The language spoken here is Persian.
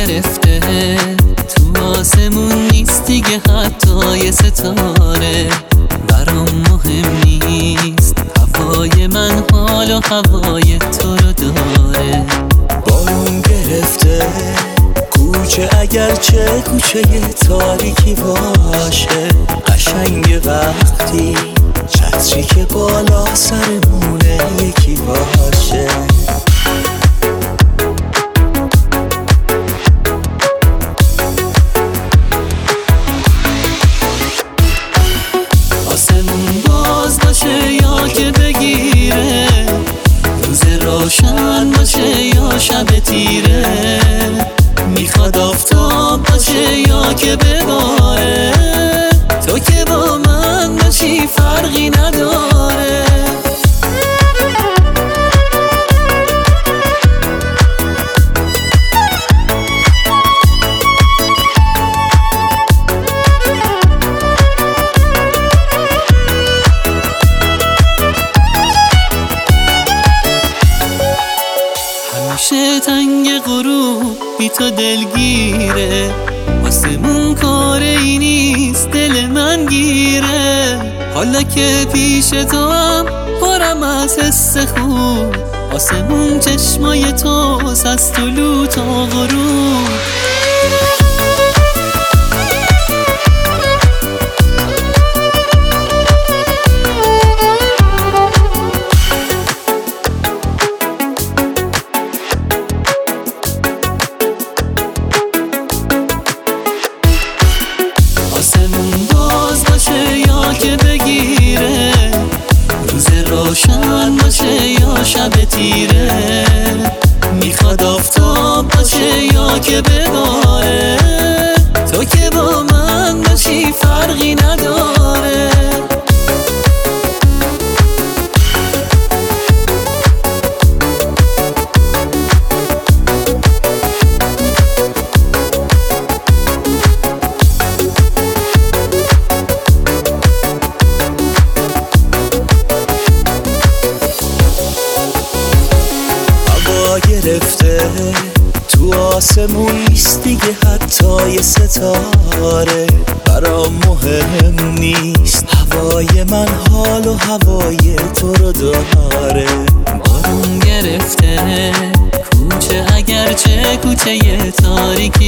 گرفته، تو آسمون نیست دیگه حتی یه ستاره. برام مهم نیست هوای من، حال و هوای تو رو داره. بارون گرفته کوچه، اگرچه کوچه تاریکی باشه، قشنگ وقتی چتری که بالا سرمونه یکی باشه. آسمون باز باشه یا که بگیره، روز روشن باشه یا شب تیره، میخواد آفتاب باشه یا که بباره، تو که با من باشی فرقی نداره. همیشه تنگ غروب بی تو دلگیره، آسمون کاری نیست دل من گیره. حالا که پیش تو هم پرم از حس خوب، آسمون چشمای توست از طلوع تا غروب. آسمون باز باشه یا که بگیره، روز روشن باشه یا شب تیره، میخواد آفتاب باشه یا که بباره، تو که با من باشی فرقی نداره. گرفته تو آسمون نیست دیگه حتی یه ستاره. برام مهم نیست هوای من، حال و هوای تو رو داره. بارون گرفته کوچه، اگرچه کوچه تاریکی